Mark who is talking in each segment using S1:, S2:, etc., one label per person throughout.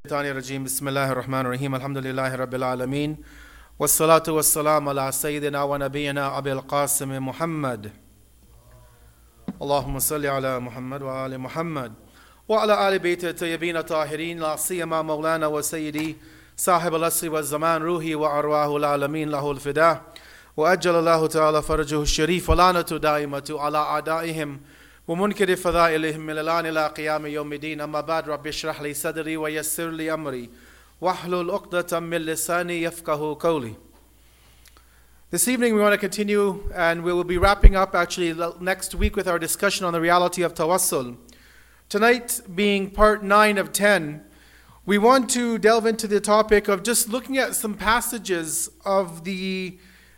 S1: الشيطان الرجيم بسم الله الرحمن الرحيم الحمد لله رب العالمين والصلاة والسلام على سيدنا ونبينا أبي القاسم محمد اللهم صل على محمد وآل محمد وعلى آل بيت الطيبين الطاهرين لا سيما مولانا وسيدي صاحب العصر والزمان روحي وأرواح العالمين له الفداء وأجل الله تعالى فرجه الشريف ولعنة دائمة على أعدائهم ومنكر فضائلهم من الآن إلى قيام يوم الدين. أما بعد رب اشرح لي صدري ويسر لي أمري واحلل عقدة من لساني يفقهوا قولي. This evening we want to continue, and we will be wrapping up actually next week with our discussion on the reality of tawassul. Tonight being part 9 of 10, we want to delve into the topic of just looking at some passages of the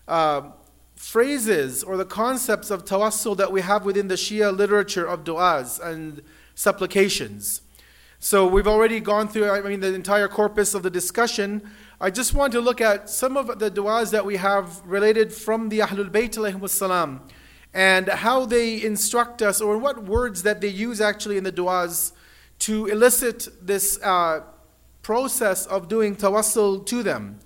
S1: phrases or the concepts of tawassul that we have within the Shia literature of du'as and supplications. So we've already gone through, the entire corpus of the discussion. I just want to look at some of the du'as that we have related from the Ahlul Bayt alayhimus salam and how they instruct us, or what words that they use actually in the du'as to elicit this process of doing tawassul to them.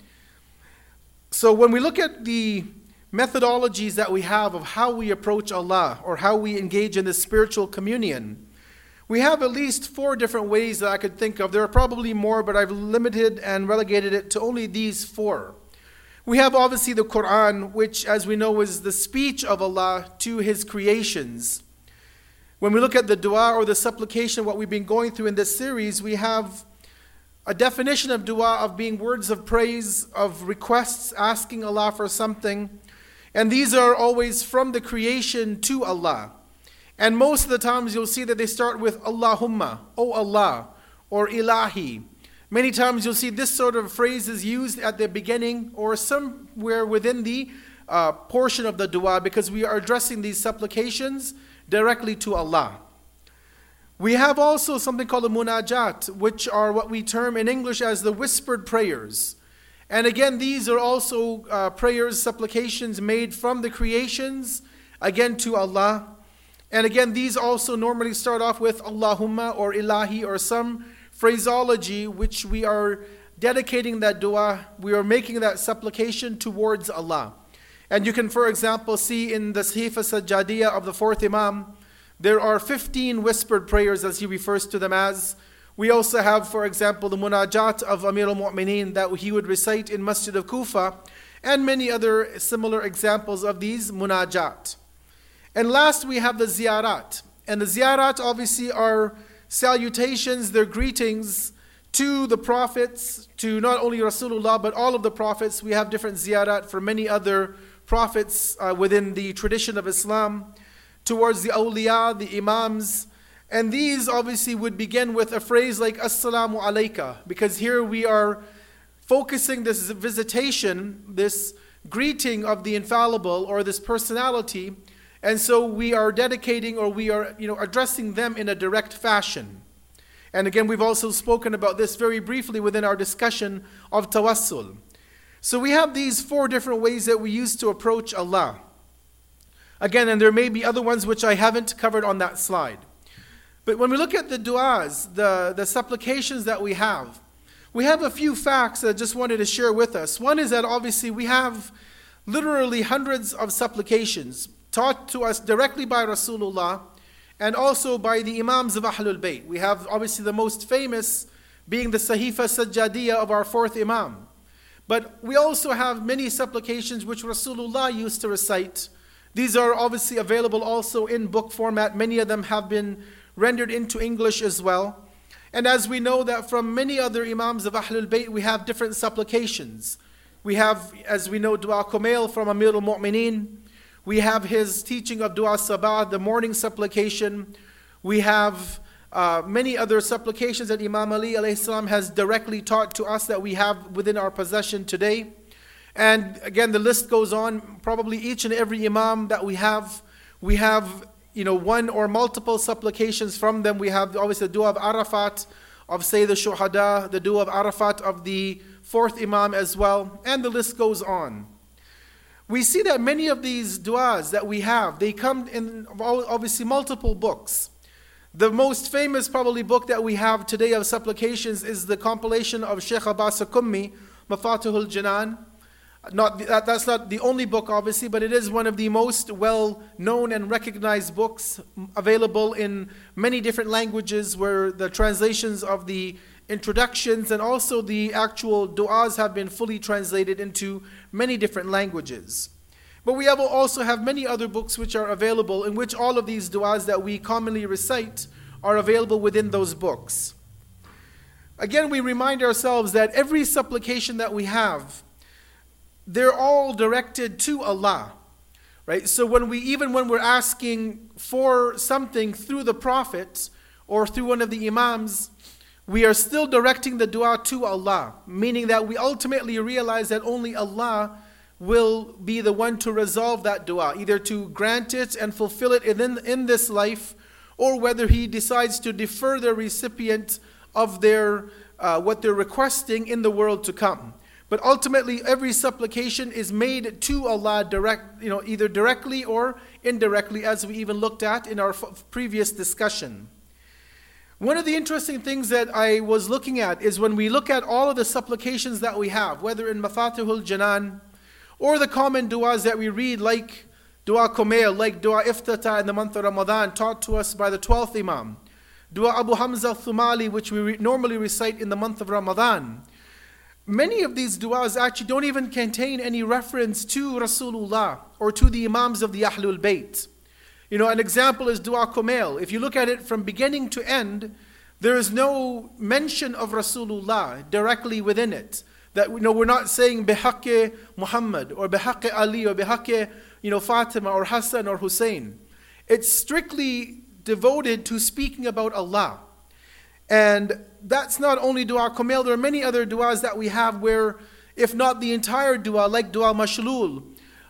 S1: So when we look at the methodologies that we have of how we approach Allah or how we engage in this spiritual communion, we have at least 4 different ways that I could think of. There are probably more, but I've limited and relegated it to only these 4. We have obviously the Quran, which as we know is the speech of Allah to His creations. When we look at the dua or the supplication, what we've been going through in this series, we have a definition of dua of being words of praise, of requests, asking Allah for something. And these are always from the creation to Allah. And most of the times you'll see that they start with Allahumma, O Allah, or Ilahi. Many times you'll see this sort of phrase is used at the beginning or somewhere within the portion of the dua, because we are addressing these supplications directly to Allah. We have also something called the munajat, which are what we term in English as the whispered prayers. And again, these are also prayers, supplications made from the creations, again to Allah. And again, these also normally start off with Allahumma or Ilahi or some phraseology which we are dedicating that dua, we are making that supplication towards Allah. And you can, for example, see in the Sahifa Sajjadiyah of the 4th Imam, there are 15 whispered prayers as he refers to them as. We also have, for example, the munajat of Amir al-Mu'mineen that he would recite in Masjid of Kufa, and many other similar examples of these munajat. And last we have the ziyarat. And the ziyarat obviously are salutations, they're greetings to the prophets, to not only Rasulullah but all of the prophets. We have different ziyarat for many other prophets within the tradition of Islam, towards the awliya, the imams. And these obviously would begin with a phrase like Assalamu alayka, because here we are focusing this visitation, this greeting of the infallible or this personality, and so we are dedicating, or we are addressing them in a direct fashion. And again, we've also spoken about this very briefly within our discussion of tawassul. So we have these 4 different ways that we use to approach Allah. Again, and there may be other ones which I haven't covered on that slide. But when we look at the du'as, the supplications that we have a few facts that I just wanted to share with us. One is that obviously we have literally hundreds of supplications taught to us directly by Rasulullah and also by the Imams of Ahlul Bayt. We have obviously the most famous being the Sahifa Sajjadiyah of our 4th Imam. But we also have many supplications which Rasulullah used to recite. These are obviously available also in book format. Many of them have been rendered into English as well. And as we know that from many other Imams of Ahlul Bayt, we have different supplications. We have, as we know, Dua Kumail from Amir al-Mu'mineen. We have his teaching of Dua Sabah, the morning supplication. We have many other supplications that Imam Ali alayhi salam has directly taught to us that we have within our possession today. And again, the list goes on. Probably each and every Imam that we have one or multiple supplications from them. We have obviously the dua of Arafat, of Sayyid al-Shuhada, the dua of Arafat of the 4th Imam as well, and the list goes on. We see that many of these duas that we have, they come in obviously multiple books. The most famous probably book that we have today of supplications is the compilation of Sheikh Abbas Qummi, Mafatihul Jinan. That's not the only book, obviously, but it is one of the most well-known and recognized books available in many different languages, where the translations of the introductions and also the actual du'as have been fully translated into many different languages. But we also have many other books which are available, in which all of these du'as that we commonly recite are available within those books. Again, we remind ourselves that every supplication that we have, they're all directed to Allah, right? So when we're asking for something through the Prophet or through one of the Imams, we are still directing the dua to Allah, meaning that we ultimately realize that only Allah will be the one to resolve that dua, either to grant it and fulfill it in this life, or whether He decides to defer the recipient of their what they're requesting in the world to come. But ultimately, every supplication is made to Allah either directly or indirectly, as we even looked at in our previous discussion. One of the interesting things that I was looking at is when we look at all of the supplications that we have, whether in Mafatihul Jinan, or the common du'as that we read, like Dua Kumail, like Dua Iftata in the month of Ramadan, taught to us by the 12th Imam. Dua Abu Hamza al-Thumali, which we normally recite in the month of Ramadan. Many of these du'as actually don't even contain any reference to Rasulullah or to the Imams of the Ahlul Bayt. An example is Dua Kumail. If you look at it from beginning to end, there is no mention of Rasulullah directly within it. That we're not saying bihaqqi Muhammad or bihaqqi Ali or bihaqqi Fatima or Hassan or Hussein. It's strictly devoted to speaking about Allah. And that's not only Dua Kumail, there are many other du'as that we have where, if not the entire du'a, like Dua Mashlul,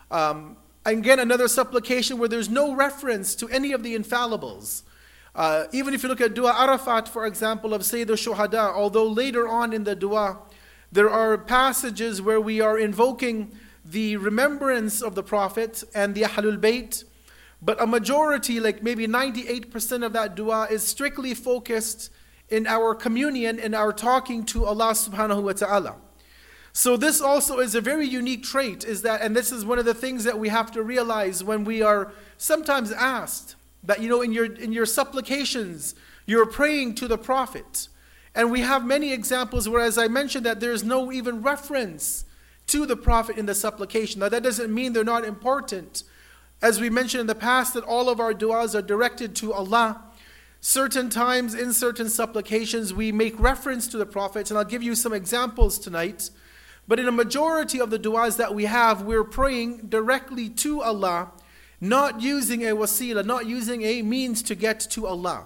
S1: again another supplication where there's no reference to any of the infallibles. Even if you look at Dua Arafat, for example, of Sayyid al-Shuhada, although later on in the du'a, there are passages where we are invoking the remembrance of the Prophet and the Ahlul Bayt, but a majority, like maybe 98% of that dua, is strictly focused in our communion, in our talking to Allah subhanahu wa ta'ala. So this also is a very unique trait, and this is one of the things that we have to realize when we are sometimes asked that, in your supplications, you're praying to the Prophet. And we have many examples where, as I mentioned, that there's no even reference to the Prophet in the supplication. Now that doesn't mean they're not important. As we mentioned in the past, that all of our du'as are directed to Allah. Certain times in certain supplications we make reference to the Prophet, and I'll give you some examples tonight. But in a majority of the du'as that we have, we're praying directly to Allah, not using a wasila, not using a means to get to Allah.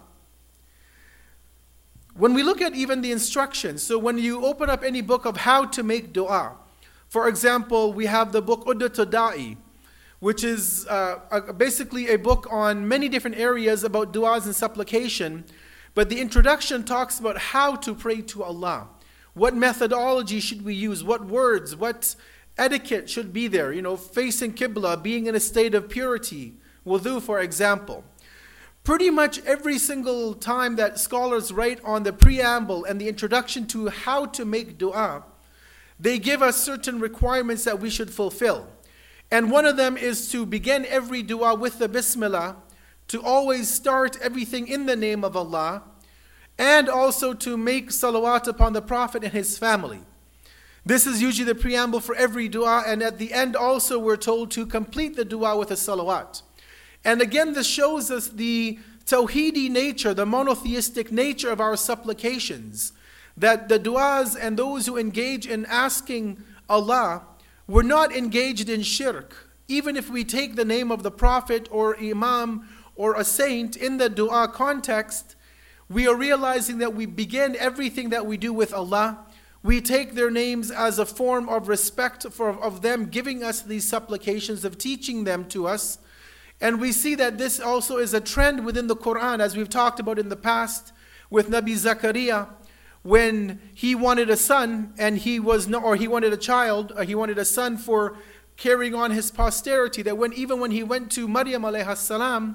S1: When we look at even the instructions, so when you open up any book of how to make dua, for example, we have the book Uddatul Da'i, which is basically a book on many different areas about du'as and supplication. But the introduction talks about how to pray to Allah. What methodology should we use? What words? What etiquette should be there? Facing Qibla, being in a state of purity. Wudu, for example. Pretty much every single time that scholars write on the preamble and the introduction to how to make dua, they give us certain requirements that we should fulfill. And one of them is to begin every dua with the Bismillah, to always start everything in the name of Allah, and also to make salawat upon the Prophet and his family. This is usually the preamble for every dua, and at the end also we're told to complete the dua with a salawat. And again, this shows us the tawheedi nature, the monotheistic nature of our supplications, that the du'as and those who engage in asking Allah were not engaged in shirk. Even if we take the name of the Prophet or Imam or a saint in the dua context, we are realizing that we begin everything that we do with Allah. We take their names as a form of respect of them giving us these supplications, of teaching them to us. And we see that this also is a trend within the Quran, as we've talked about in the past with Nabi Zakaria, when he wanted a son and he wanted a child, or he wanted a son for carrying on his posterity, that even when he went to Maryam alayhi salam,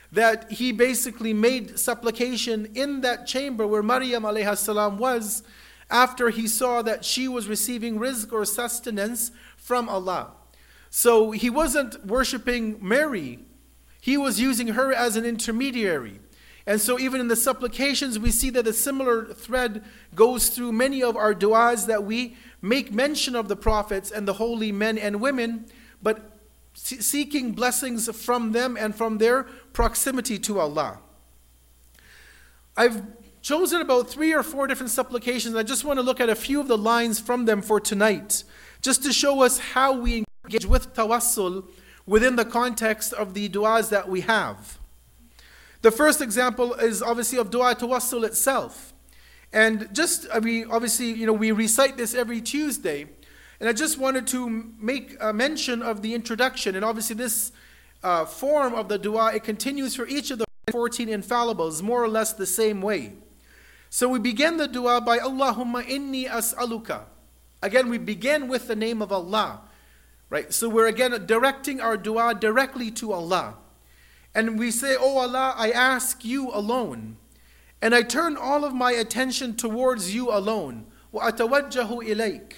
S1: that he basically made supplication in that chamber where Maryam alayhi salam was, after he saw that she was receiving rizq or sustenance from Allah. So he wasn't worshipping Mary, he was using her as an intermediary. And so even in the supplications, we see that a similar thread goes through many of our du'as, that we make mention of the prophets and the holy men and women, but seeking blessings from them and from their proximity to Allah. I've chosen about 3 or 4 different supplications. I just want to look at a few of the lines from them for tonight, just to show us how we engage with tawassul within the context of the du'as that we have. The first example is obviously of dua tawassul itself. And we recite this every Tuesday. And I just wanted to make a mention of the introduction. And obviously this form of the dua, it continues for each of the 14 infallibles, more or less the same way. So we begin the dua by Allahumma inni as'aluka. Again, we begin with the name of Allah. Right? So we're again directing our dua directly to Allah. And we say, "Oh Allah, I ask you alone. And I turn all of my attention towards you alone. وَأَتَوَجَّهُ إِلَيْكَ."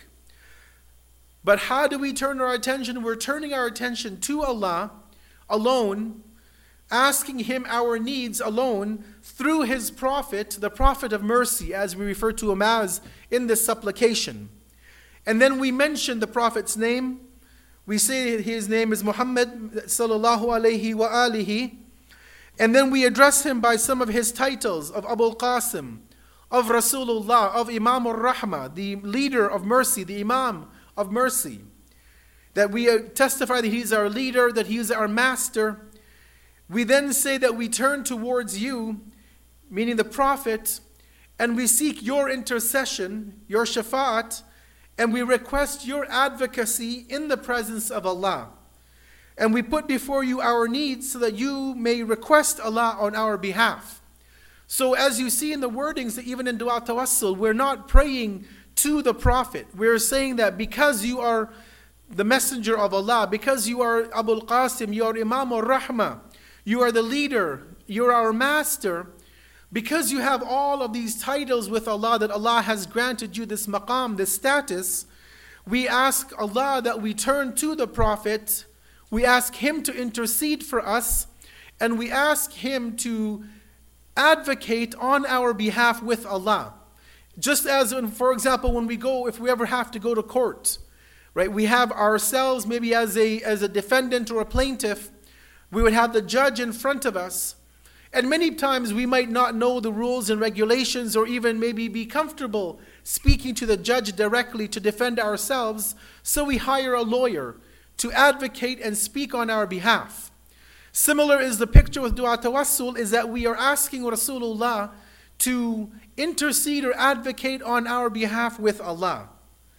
S1: But how do we turn our attention? We're turning our attention to Allah alone, asking Him our needs alone through His Prophet, the Prophet of Mercy, as we refer to him as in this supplication. And then we mention the Prophet's name. We say his name is Muhammad sallallahu alayhi wa alihi. And then we address him by some of his titles of Abul Qasim, of Rasulullah, of Imam al-Rahmah, the leader of mercy, the Imam of mercy. That we testify that he's our leader, that he is our master. We then say that we turn towards you, meaning the Prophet, and we seek your intercession, your shafa'at, and we request your advocacy in the presence of Allah. And we put before you our needs so that you may request Allah on our behalf. So as you see in the wordings, that even in dua tawassul, we're not praying to the Prophet. We're saying that because you are the messenger of Allah, because you are Abul Qasim, you are Imam al-Rahmah, you are the leader, you're our master, because you have all of these titles with Allah, that Allah has granted you this maqam, this status, we ask Allah that we turn to the Prophet, we ask him to intercede for us, and we ask him to advocate on our behalf with Allah. Just as, for example, when we go, if we ever have to go to court, right, we have ourselves maybe as a defendant or a plaintiff, we would have the judge in front of us. And many times we might not know the rules and regulations, or even maybe be comfortable speaking to the judge directly to defend ourselves. So we hire a lawyer to advocate and speak on our behalf. Similar is the picture with dua tawassul, is that we are asking Rasulullah to intercede or advocate on our behalf with Allah.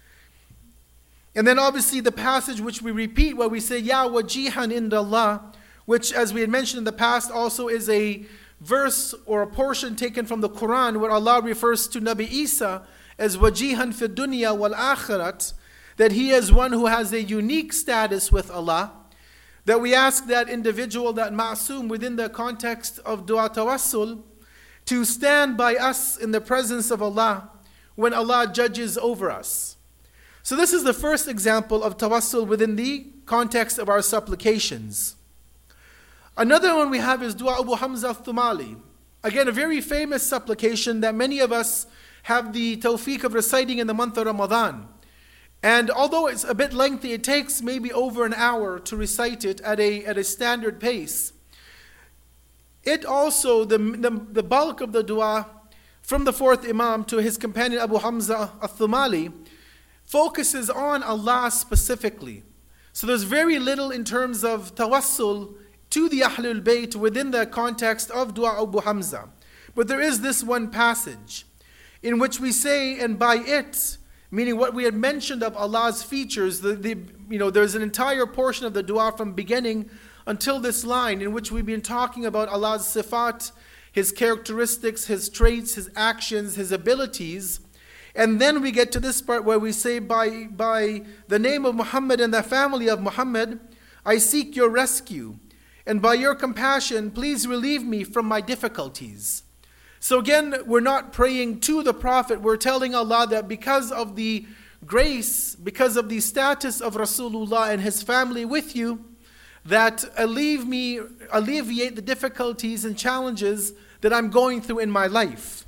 S1: And then obviously the passage which we repeat, where we say, Ya wajihan indallah, which, as we had mentioned in the past, also is a verse or a portion taken from the Quran, where Allah refers to Nabi Isa as wajihan fi dunya wal akhirat, that he is one who has a unique status with Allah, that we ask that individual, that ma'soom, within the context of dua tawassul, to stand by us in the presence of Allah when Allah judges over us. So this is the first example of tawassul within the context of our supplications. Another one we have is dua Abu Hamza al-Thumali. Again, a very famous supplication that many of us have the tawfiq of reciting in the month of Ramadan. And although it's a bit lengthy, it takes maybe over an hour to recite it at a standard pace. It also, the bulk of the dua from the fourth Imam to his companion Abu Hamza al-Thumali focuses on Allah specifically. So there's very little in terms of tawassul to the Ahlul Bayt within the context of dua Abu Hamza. But there is this one passage in which we say, and by it, meaning what we had mentioned of Allah's features, there's an entire portion of the dua from beginning until this line in which we've been talking about Allah's sifat, His characteristics, His traits, His actions, His abilities. And then we get to this part where we say, by the name of Muhammad and the family of Muhammad, I seek your rescue. and by your compassion, please relieve me from my difficulties. So again, we're not praying to the Prophet. We're telling Allah that because of the grace, because of the status of Rasulullah and his family with you, that alleviate the difficulties and challenges that I'm going through in my life.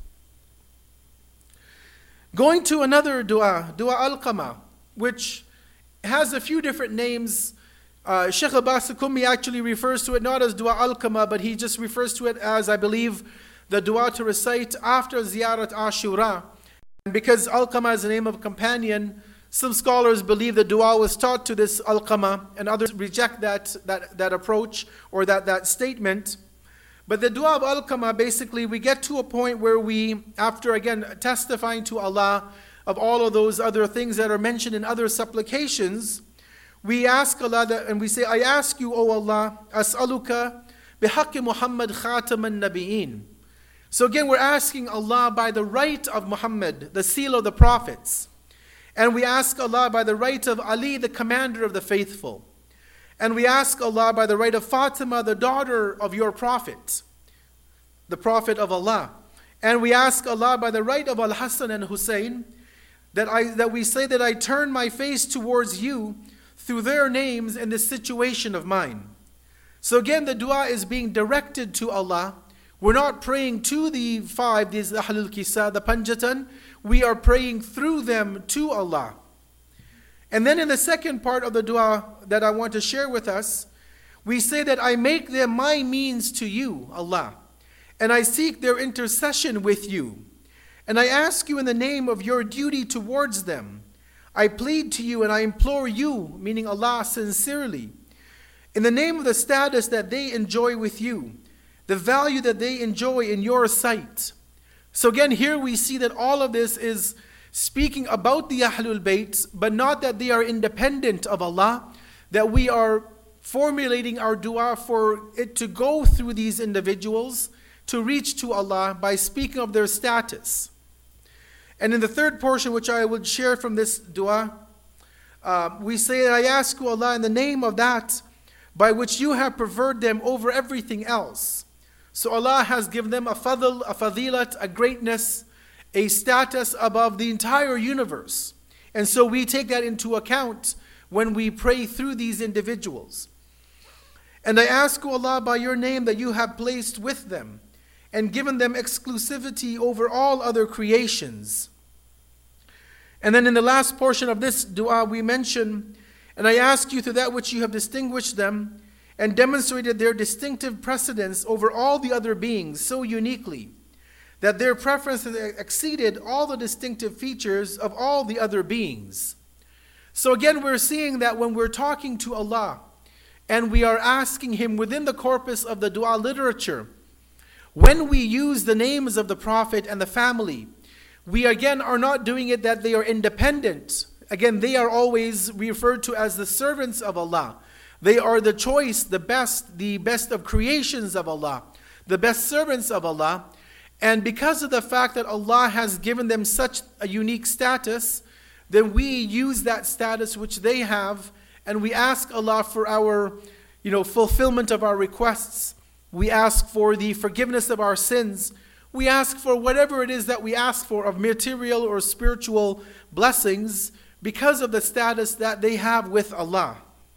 S1: Going to another dua, Dua Alqama, which has a few different names. Sheikh Abbas Al-Kummi actually refers to it not as Dua Alqama, but he just refers to it as, I believe, the dua to recite after Ziyarat Ashura. And because Alqama is the name of a companion, some scholars believe the dua was taught to this Alqama, and others reject that approach or that statement. But the dua of Alqama, basically, we get to a point where we, after again testifying to Allah of all of those other things that are mentioned in other supplications, we ask Allah and we say, I ask you, O Allah, as'aluka bihaqqi Muhammad khataman nabiyyin. So again, we're asking Allah by the right of Muhammad, the seal of the prophets. And we ask Allah by the right of Ali, the commander of the faithful. And we ask Allah by the right of Fatima, the daughter of your prophet, the prophet of Allah. And we ask Allah by the right of Al-Hassan and Hussein, that we say that I turn my face towards you through their names in this situation of mine. So again, the dua is being directed to Allah. We're not praying to the five, these Ahlul Kisa, the Panjatan. We are praying through them to Allah. And then in the second part of the dua that I want to share with us, we say that I make them my means to you, Allah, and I seek their intercession with you. And I ask you in the name of your duty towards them. I plead to you and I implore you, meaning Allah, sincerely, in the name of the status that they enjoy with you, the value that they enjoy in your sight. So again, here we see that all of this is speaking about the Ahlul Bayt, but not that they are independent of Allah, that we are formulating our dua for it to go through these individuals to reach to Allah by speaking of their status. And in the third portion, which I would share from this dua, we say that I ask you, Allah, in the name of that by which you have preferred them over everything else. So Allah has given them a fadl, a fadilat, a greatness, a status above the entire universe. And so we take that into account when we pray through these individuals. And I ask you, Allah, by your name that you have placed with them and given them exclusivity over all other creations. And then in the last portion of this dua we mention, and I ask you through that which you have distinguished them and demonstrated their distinctive precedence over all the other beings so uniquely, that their preference has exceeded all the distinctive features of all the other beings. So again, we're seeing that when we're talking to Allah and we are asking Him within the corpus of the dua literature, when we use the names of the Prophet and the family, we again are not doing it that they are independent. Again, they are always referred to as the servants of Allah. They are the choice, the best of creations of Allah, the best servants of Allah. And because of the fact that Allah has given them such a unique status, then we use that status which they have, and we ask Allah for our, fulfillment of our requests. We ask for the forgiveness of our sins. We ask for whatever it is that we ask for of material or spiritual blessings because of the status that they have with Allah.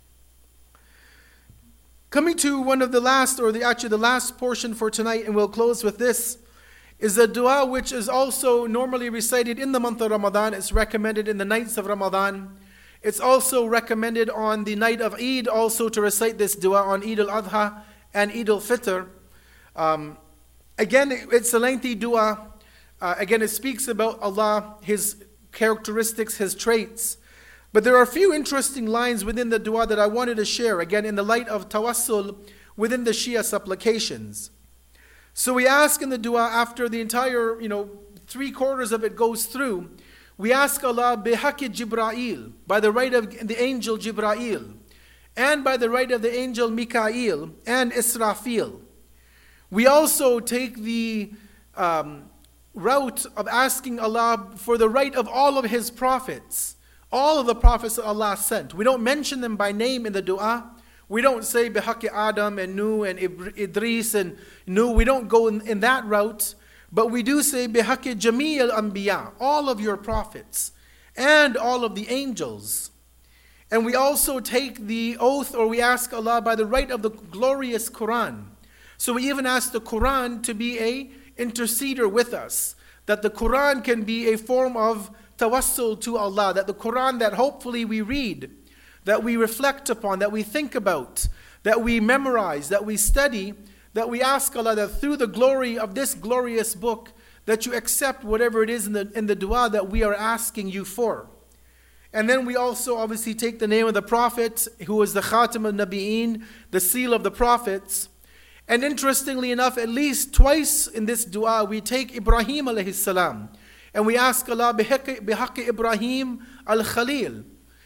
S1: Coming to one of the last, the last portion for tonight, and we'll close with this, is a dua which is also normally recited in the month of Ramadan. It's recommended in the nights of Ramadan. It's also recommended on the night of Eid also to recite this dua on Eid al-Adha and Eid al-Fitr. Again, it's a lengthy dua. Again, it speaks about Allah, His characteristics, His traits. But there are a few interesting lines within the dua that I wanted to share, again, in the light of tawassul within the Shia supplications. So we ask in the dua, after the entire, 3/4 of it goes through, we ask Allah, bihaqi Jibra'il, by the right of the angel Jibra'il, and by the right of the angel Mikail and Israfil. We also take the route of asking Allah for the right of all of His prophets, all of the prophets that Allah sent. We don't mention them by name in the dua. We don't say bihaqi Adam and Nuh and Idris and Nuh. We don't go in that route. But we do say bihaqi jami' al-anbiya, all of your prophets and all of the angels. And we also take the oath, or we ask Allah by the right of the glorious Quran. So we even ask the Quran to be a interceder with us, that the Quran can be a form of tawassul to Allah, that the Quran that hopefully we read, that we reflect upon, that we think about, that we memorize, that we study, that we ask Allah that through the glory of this glorious book, that you accept whatever it is in the dua that we are asking you for. And then we also obviously take the name of the Prophet, who is the Khatam al-Nabi'een, the seal of the prophets. And interestingly enough, at least twice in this dua, we take Ibrahim alayhi salam, and we ask Allah bihaqi Ibrahim al-Khalil.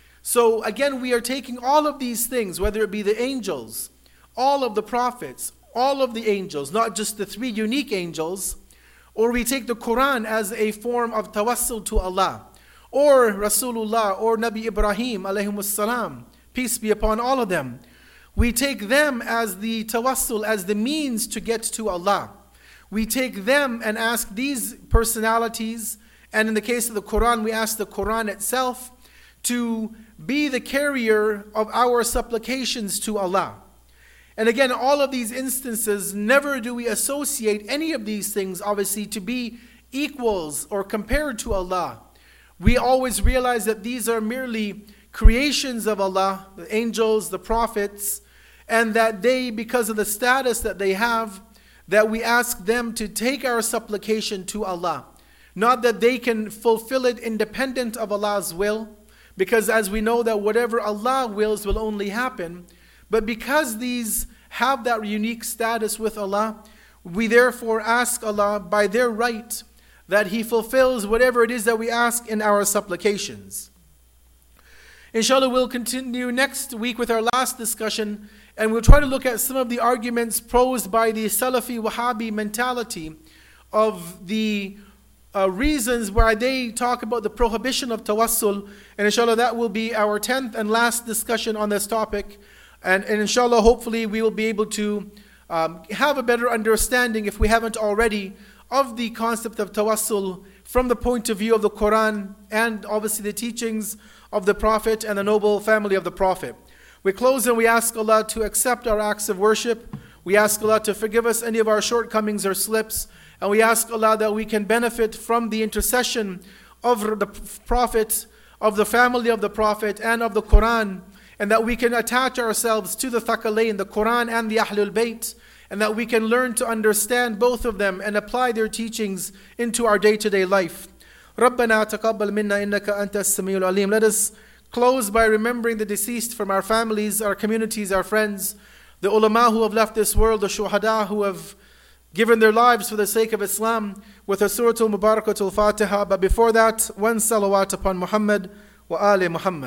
S1: So again, we are taking all of these things, whether it be the angels, all of the prophets, all of the angels, not just the three unique angels, or we take the Quran as a form of tawassul to Allah, or Rasulullah, or Nabi Ibrahim alayhi salam, peace be upon all of them. We take them as the tawassul, as the means to get to Allah. We take them and ask these personalities, and in the case of the Quran, we ask the Quran itself to be the carrier of our supplications to Allah. And again, all of these instances, never do we associate any of these things, obviously, to be equals or compared to Allah. We always realize that these are merely creations of Allah, the angels, the prophets, and that they, because of the status that they have, that we ask them to take our supplication to Allah. Not that they can fulfill it independent of Allah's will, because as we know that whatever Allah wills will only happen, but because these have that unique status with Allah, we therefore ask Allah by their right that He fulfills whatever it is that we ask in our supplications. Inshallah, we'll continue next week with our last discussion, and we'll try to look at some of the arguments posed by the Salafi Wahhabi mentality of the reasons why they talk about the prohibition of tawassul. And inshallah, that will be our 10th and last discussion on this topic. And inshallah, hopefully we will be able to have a better understanding, if we haven't already, of the concept of tawassul from the point of view of the Quran and obviously the teachings of the Prophet and the noble family of the Prophet. We close and we ask Allah to accept our acts of worship. We ask Allah to forgive us any of our shortcomings or slips. And we ask Allah that we can benefit from the intercession of the Prophet, of the family of the Prophet, and of the Quran, and that we can attach ourselves to the Thaqalayn, the Quran and the Ahlul Bayt, and that we can learn to understand both of them and apply their teachings into our day-to-day life. رَبَّنَا تَقَبَّلْ مِنَّا إِنَّكَ أَنْتَ السَّمِيعُ الْعَلِيمُ. Let us close by remembering the deceased from our families, our communities, our friends, the ulama who have left this world, the shuhada who have given their lives for the sake of Islam, with a Surah Al-Mubarakatul Fatiha. But before that, one salawat upon Muhammad wa ali Muhammad.